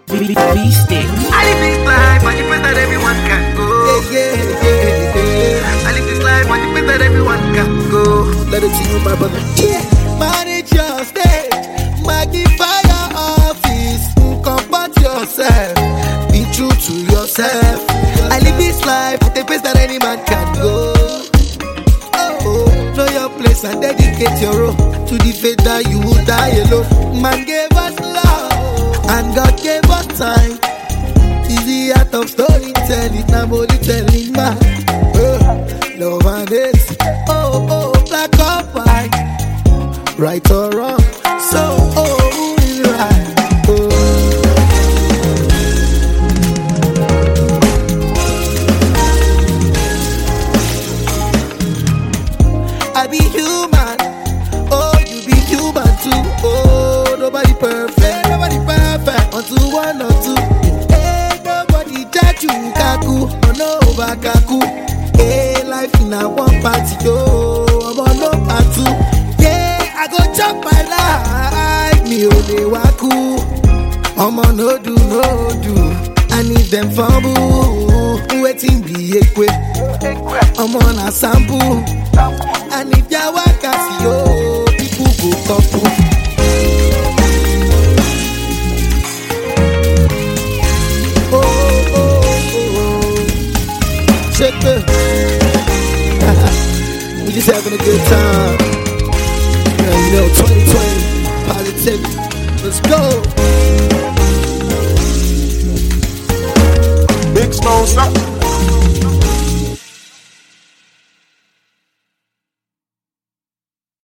V-Stick. I live this life on the place that everyone can go. I live this life on the place that everyone can go. Let it to you, my brother. Manage your stage, magnify your office, comfort yourself, be true to yourself. I live this life at the place that any man can go. Know your place and dedicate your role to the faith that you will die alone. Man gave us love and God gave us time. It's the art of storytelling, I'm only telling man. Love and hate, black or white, right or wrong. So, who is right? I be human, you be human too. Nobody perfect, until one or two. Hey, nobody judge you, kaku, no bakaku. Hey, life in a one party, I'm on no part two. Yeah, I go chop my life, me only waku. I'm on no do, I need them fumble, waiting be equi. I'm on a sample. And if you walk as you, people go couple. Shake it. We just having a good time. You know, 2020, positivity. Let's go.